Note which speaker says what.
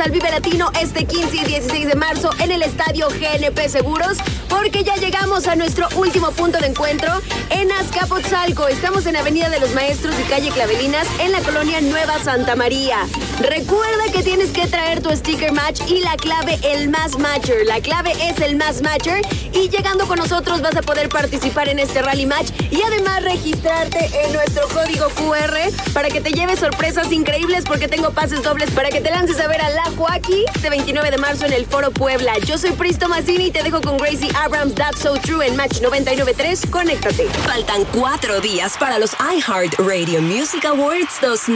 Speaker 1: al Vive Latino este 15 y 16 de marzo en el estadio GNP Seguros, porque ya llegamos a nuestro último punto de encuentro en Azcapotzalco. Estamos en Avenida de los Maestros y calle Clavelinas en la colonia Nueva Santa María. Recuerda que tienes que traer tu sticker match y la clave el más matcher. La clave es el más matcher y llegando con nosotros vas a poder participar en este rally match y además registrarte en nuestro código QR para que te lleves sorpresas increíbles, porque tengo pases dobles para que te lances a ver a La Joaquí este 29 de marzo en el Foro Puebla. Yo soy Pristo Mazzini y te dejo con Gracie Abrams, That's So True en Match 99.3. Conéctate.
Speaker 2: Faltan 4 días para los iHeart Radio Music Awards 2020.